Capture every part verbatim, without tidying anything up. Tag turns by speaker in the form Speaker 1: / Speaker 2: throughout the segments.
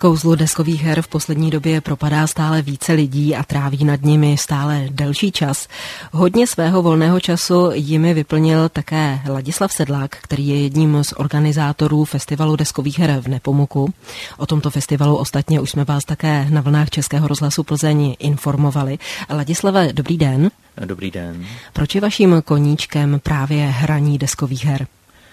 Speaker 1: Kouzlu deskových her v poslední době propadá stále více lidí a tráví nad nimi stále delší čas. Hodně svého volného času jimi vyplnil také Ladislav Sedlák, který je jedním z organizátorů festivalu deskových her v Nepomuku. O tomto festivalu ostatně už jsme vás také na vlnách Českého rozhlasu Plzeň informovali. Ladislave, dobrý den.
Speaker 2: Dobrý den.
Speaker 1: Proč je vaším koníčkem právě hraní deskových her?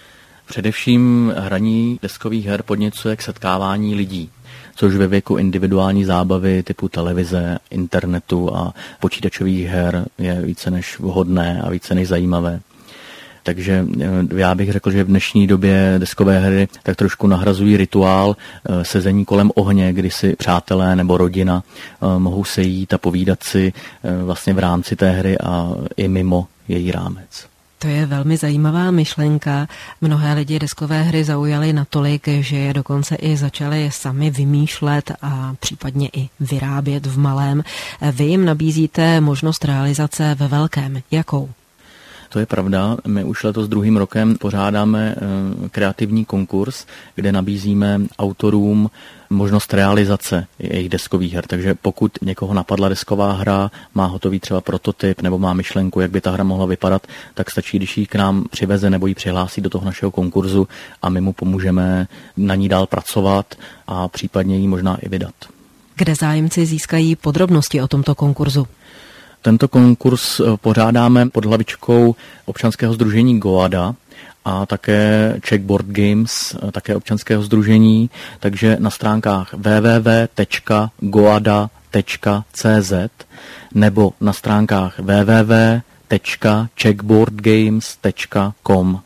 Speaker 2: Především hraní deskových her podněcuje k setkávání lidí, což ve věku individuální zábavy typu televize, internetu a počítačových her je více než vhodné a více než zajímavé. Takže já bych řekl, že v dnešní době deskové hry tak trošku nahrazují rituál sezení kolem ohně, kdy si přátelé nebo rodina mohou sejít a povídat si vlastně v rámci té hry a i mimo její rámec.
Speaker 1: To je velmi zajímavá myšlenka. Mnohé lidi deskové hry zaujaly natolik, že je dokonce i začali sami vymýšlet a případně i vyrábět v malém. Vy jim nabízíte možnost realizace ve velkém. Jakou?
Speaker 2: To je pravda. My už letos druhým rokem pořádáme kreativní konkurs, kde nabízíme autorům možnost realizace jejich deskových her. Takže pokud někoho napadla desková hra, má hotový třeba prototyp nebo má myšlenku, jak by ta hra mohla vypadat, tak stačí, když ji k nám přiveze nebo ji přihlásí do toho našeho konkurzu a my mu pomůžeme na ní dál pracovat a případně ji možná i vydat.
Speaker 1: Kde zájemci získají podrobnosti o tomto konkurzu?
Speaker 2: Tento konkurs pořádáme pod hlavičkou občanského sdružení Goada a také Czech Board Games, také občanského sdružení, takže na stránkách w w w tečka goada tečka c z nebo na stránkách w w w tečka czech board games tečka com.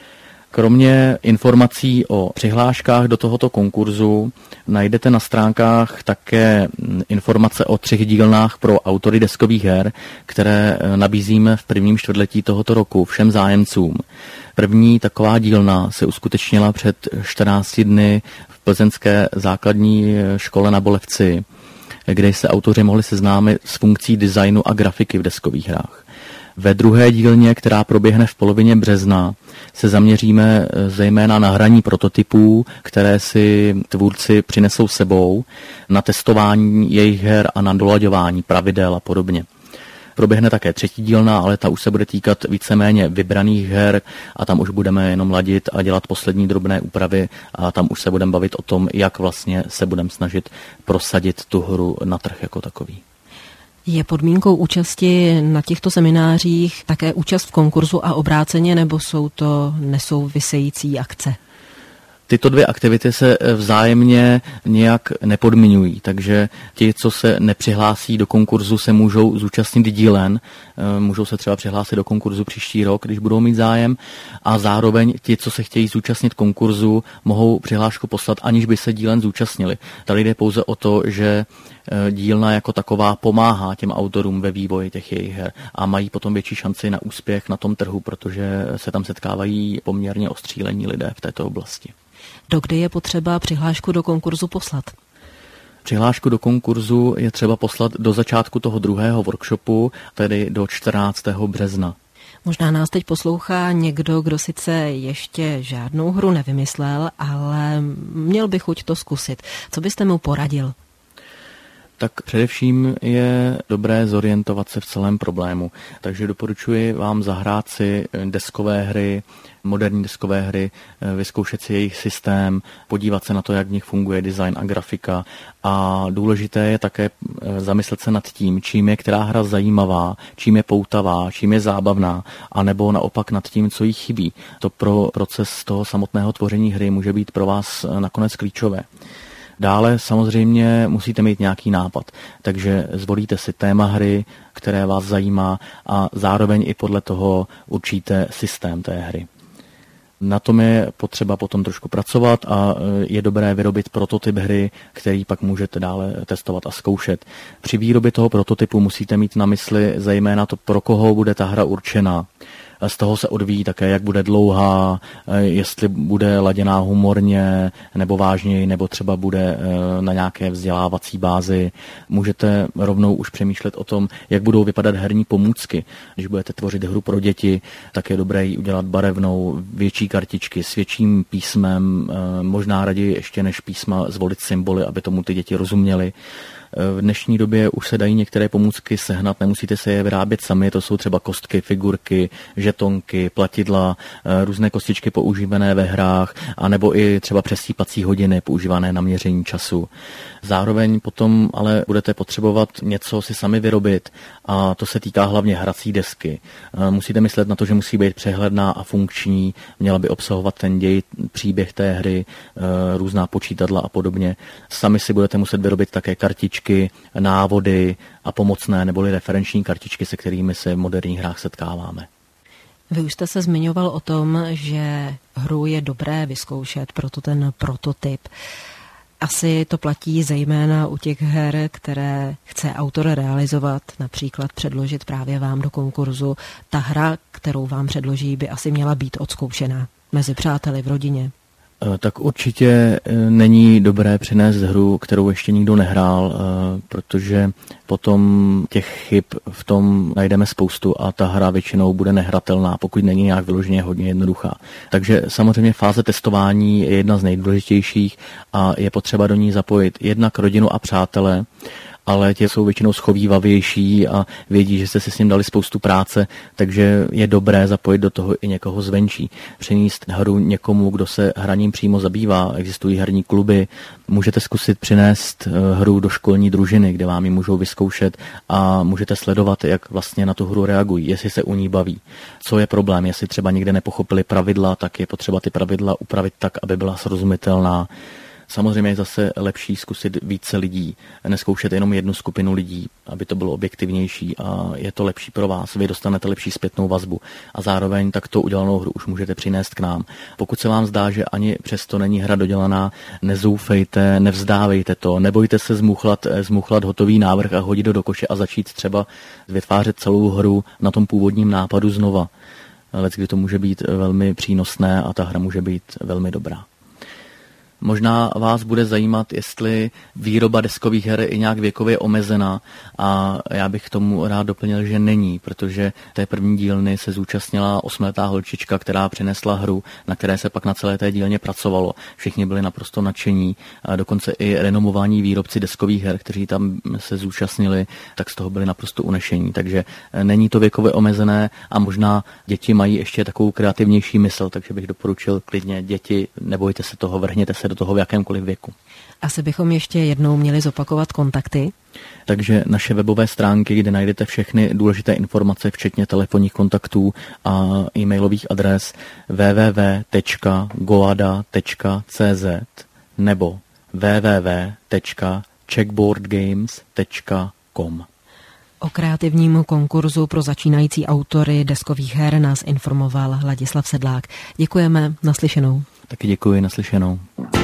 Speaker 2: Kromě informací o přihláškách do tohoto konkurzu najdete na stránkách také informace o třech dílnách pro autory deskových her, které nabízíme v prvním čtvrtletí tohoto roku všem zájemcům. První taková dílna se uskutečnila před čtrnácti dny v plzeňské základní škole na Bolevci, kde se autoři mohli seznámit s funkcí designu a grafiky v deskových hrách. Ve druhé dílně, která proběhne v polovině března, se zaměříme zejména na hraní prototypů, které si tvůrci přinesou sebou, na testování jejich her a na dolaďování pravidel a podobně. Proběhne také třetí dílna, ale ta už se bude týkat víceméně vybraných her a tam už budeme jenom ladit a dělat poslední drobné úpravy a tam už se budeme bavit o tom, jak vlastně se budeme snažit prosadit tu hru na trh jako takový.
Speaker 1: Je podmínkou účasti na těchto seminářích také účast v konkurzu a obráceně, nebo jsou to nesouvisející akce?
Speaker 2: Tyto dvě aktivity se vzájemně nějak nepodmiňují, takže ti, co se nepřihlásí do konkurzu, se můžou zúčastnit dílen, můžou se třeba přihlásit do konkurzu příští rok, když budou mít zájem, a zároveň ti, co se chtějí zúčastnit konkurzu, mohou přihlášku poslat, aniž by se dílen zúčastnili. Tady jde pouze o to, že dílna jako taková pomáhá těm autorům ve vývoji těch jejich her a mají potom větší šanci na úspěch na tom trhu, protože se tam setkávají poměrně ostřílení lidé v této oblasti.
Speaker 1: Dokdy je potřeba přihlášku do konkurzu poslat?
Speaker 2: Přihlášku do konkurzu je třeba poslat do začátku toho druhého workshopu, tedy do čtrnáctého března.
Speaker 1: Možná nás teď poslouchá někdo, kdo sice ještě žádnou hru nevymyslel, ale měl by chuť to zkusit. Co byste mu poradil?
Speaker 2: Tak především je dobré zorientovat se v celém problému. Takže doporučuji vám zahrát si deskové hry, moderní deskové hry, vyzkoušet si jejich systém, podívat se na to, jak v nich funguje design a grafika. A důležité je také zamyslet se nad tím, čím je která hra zajímavá, čím je poutavá, čím je zábavná, anebo naopak nad tím, co jí chybí. To pro proces toho samotného tvoření hry může být pro vás nakonec klíčové. Dále samozřejmě musíte mít nějaký nápad, takže zvolíte si téma hry, které vás zajímá a zároveň i podle toho určíte systém té hry. Na tom je potřeba potom trošku pracovat a je dobré vyrobit prototyp hry, který pak můžete dále testovat a zkoušet. Při výrobě toho prototypu musíte mít na mysli zejména to, pro koho bude ta hra určená. Z toho se odvíjí také, jak bude dlouhá, jestli bude laděná humorně nebo vážněji, nebo třeba bude na nějaké vzdělávací bázi. Můžete rovnou už přemýšlet o tom, jak budou vypadat herní pomůcky. Když budete tvořit hru pro děti, tak je dobré ji udělat barevnou, větší kartičky s větším písmem, možná raději ještě než písma zvolit symboly, aby tomu ty děti rozuměly. V dnešní době už se dají některé pomůcky sehnat, nemusíte se je vyrábět sami, to jsou třeba kostky, figurky, žetonky, platidla, různé kostičky používané ve hrách, anebo i třeba přesýpací hodiny používané na měření času. Zároveň potom ale budete potřebovat něco si sami vyrobit a to se týká hlavně hrací desky. Musíte myslet na to, že musí být přehledná a funkční, měla by obsahovat ten děj, příběh té hry, různá počítadla a podobně. Sami si budete muset vyrobit také kartičky, návody a pomocné neboli referenční kartičky, se kterými se v moderních hrách setkáváme.
Speaker 1: Vy už jste se zmiňoval o tom, že hru je dobré vyzkoušet, proto ten prototyp. Asi to platí zejména u těch her, které chce autor realizovat, například předložit právě vám do konkurzu. Ta hra, kterou vám předloží, by asi měla být odzkoušená mezi přáteli v rodině.
Speaker 2: Tak určitě není dobré přinést hru, kterou ještě nikdo nehrál, protože potom těch chyb v tom najdeme spoustu a ta hra většinou bude nehratelná, pokud není nějak vyloženě hodně jednoduchá. Takže samozřejmě fáze testování je jedna z nejdůležitějších a je potřeba do ní zapojit jednak rodinu a přátele, ale ti jsou většinou schovývavější a vědí, že jste si s ním dali spoustu práce, takže je dobré zapojit do toho i někoho zvenčí. Přinést hru někomu, kdo se hraním přímo zabývá. Existují herní kluby. Můžete zkusit přinést hru do školní družiny, kde vám ji můžou vyzkoušet a můžete sledovat, jak vlastně na tu hru reagují, jestli se u ní baví. Co je problém, jestli třeba někde nepochopili pravidla, tak je potřeba ty pravidla upravit tak, aby byla srozumitelná. Samozřejmě je zase lepší zkusit více lidí, nezkoušet jenom jednu skupinu lidí, aby to bylo objektivnější a je to lepší pro vás, vy dostanete lepší zpětnou vazbu a zároveň takto udělanou hru už můžete přinést k nám. Pokud se vám zdá, že ani přesto není hra dodělaná, nezoufejte, nevzdávejte to, nebojte se zmuchlat, zmuchlat hotový návrh a hodit ho do koše a začít třeba vytvářet celou hru na tom původním nápadu znova. Leckdy to může být velmi přínosné a ta hra může být velmi dobrá. Možná vás bude zajímat, jestli výroba deskových her je nějak věkově omezená a já bych k tomu rád doplnil, že není, protože té první dílny se zúčastnila osmiletá holčička, která přinesla hru, na které se pak na celé té dílně pracovalo. Všichni byli naprosto nadšení a dokonce i renomovaní výrobci deskových her, kteří tam se zúčastnili, tak z toho byli naprosto unešení. Takže není to věkově omezené a možná děti mají ještě takovou kreativnější mysl, takže bych doporučil klidně děti, nebojte se toho, vrhněte se do toho v jakémkoliv věku.
Speaker 1: Asi bychom ještě jednou měli zopakovat kontakty.
Speaker 2: Takže naše webové stránky, kde najdete všechny důležité informace, včetně telefonních kontaktů a e-mailových adres w w w tečka goada tečka c z nebo w w w tečka checkboardgames tečka com.
Speaker 1: O kreativním konkurzu pro začínající autory deskových her nás informoval Ladislav Sedlák. Děkujeme, naslyšenou.
Speaker 2: Taky děkuji, naslyšenou.